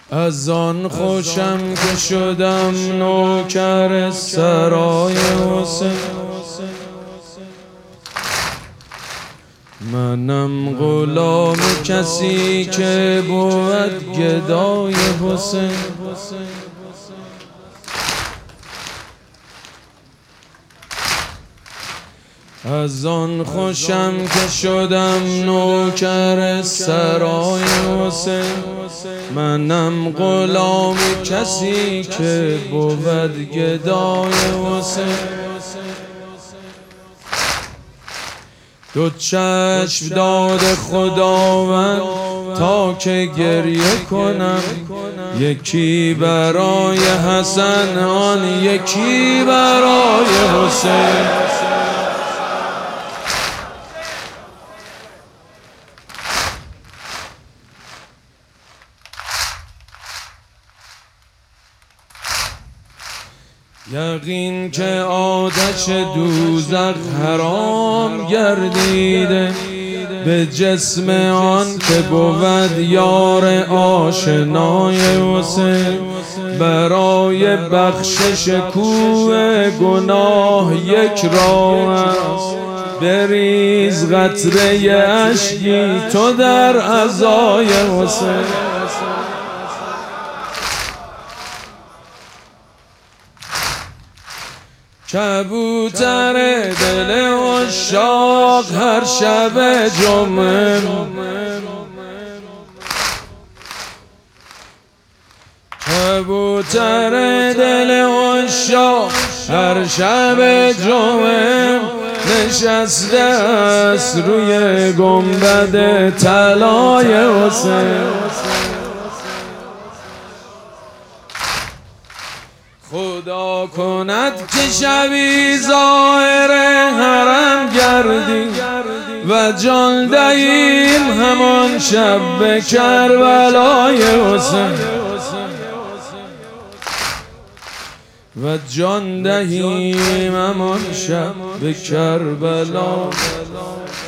از آن خوشم که شدم نوکر سرای حسین. منم غلام کسی که بود گدای حسین. از آن خوشم که شدم نوکر سرای حسین. منم غلام کسی که بود گدای حسین. دو چشم داد خداوند تا که گریه کنم، یکی برای حسن آن یکی برای حسین. یقین که آتش دوزخ حرام گردیده به جسم آن که بود یار آشنای حسین. برای بخشش کوه گناه یک راه است، بریز قطره اشکی تو در عزای حسین. کبوتر دل عشاق هر شب جمعه، کبوتر دل عشاق هر شب جمعه نشسته است روی گنبد طلای حسین. خدا کند که شبی ظاهر حرم گردی و جان دهیم همان شب به کربلای حسین. و جان دهیم همان شب به کربلا.